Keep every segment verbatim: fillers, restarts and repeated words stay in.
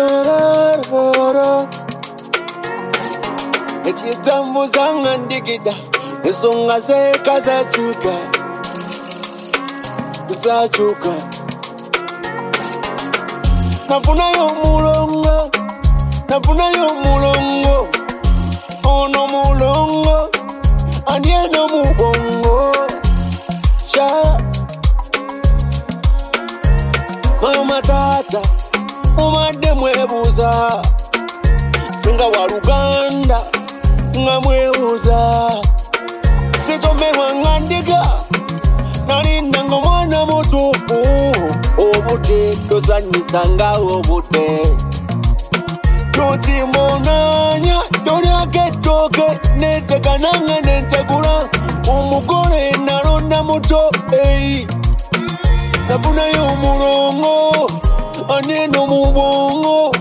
Echitambuza ngandigida Esonga seka zachuka Zachuka Nafuna yo mulongo Nafuna yo mulongo Ono mulongo Anye no mubongo Sha Mama tata Umade mwebuza Singa wa Luganda nga mwebuza Sitomewa ngandiga Nalinda ngo mwana mutufu Obute tozanyisa nga obute Tuti monanya Doliake toke Neteka nanga netegula Umugole nalonda muto hey. Nafuna yo mulongo Aneno mubongo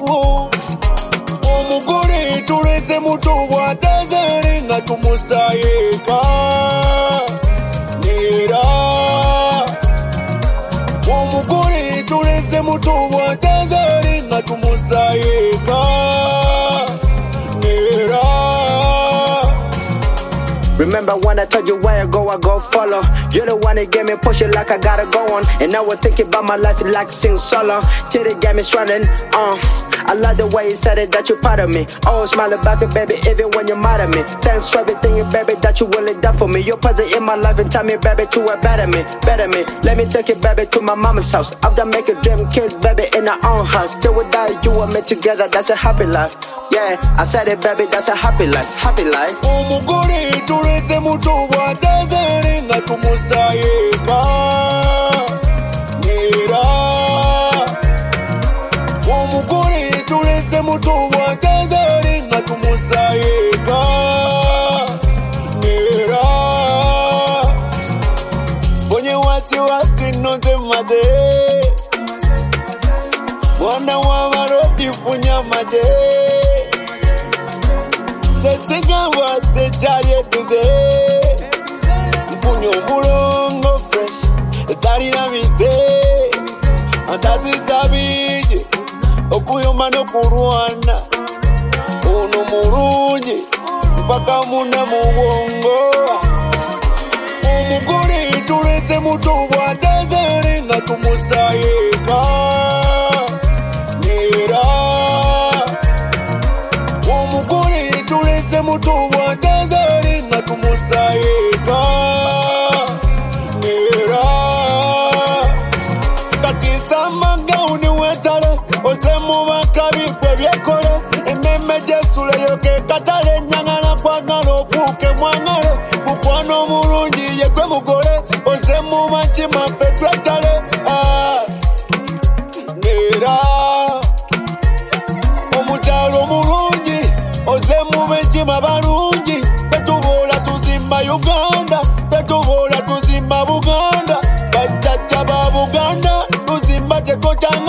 Omugole tuleze muto bwatazale nga tumusayeka Nera Omugole tuleze muto bwatazale nga tumusayeka Nera. Remember when I told you where I go, I go follow. You're the one that gave me push it like I gotta go on. And now I think about my life like sing solo. Till they get me running, uh. I love the way you said it, that you're part of me. Always smile about it, baby, even when you're mad at me. Thanks for everything, baby, that you really done for me. You're present in my life and tell me, baby, to a better me, better me. Let me take it, baby, to my mama's house. After making dream kids, baby, in our own house. Till we die, you and me together, that's a happy life. Yeah, I said it, baby, that's a happy life, happy life. Omugole tuleze muto bwatazale nga tumusayeka Nera. Omugole tuleze muto bwatazale nga tumusayeka Nera. Bonye wati wati nonze maze Mwana wa marodi funya maze Tetinga wate chale tuze Mpunyo mulongo fresh Etari na mise Antazi sabiji Okuyoma no kurwana Ono murunji Mpaka muna mubongo Omugole tuleze muto bwatazale nga tumusayeka Nera. Omugole tuleze muto bwatazale nga tumusayeka Nera. Kati zamagauni wetale Ozemu bakabi kwe byekole Ememe jesule yoke katale Nyangala kwagala okuke mwangale Mukwano mulungi yekwe mugole Ozemu machima fetwetale ah. Nera. Omutalo mulungi Ozemu bechima balungi Tetubola tuzimba Uganda Tetubola tuzimba Buganda Bajaja ba Buganda Tuzimba tekocha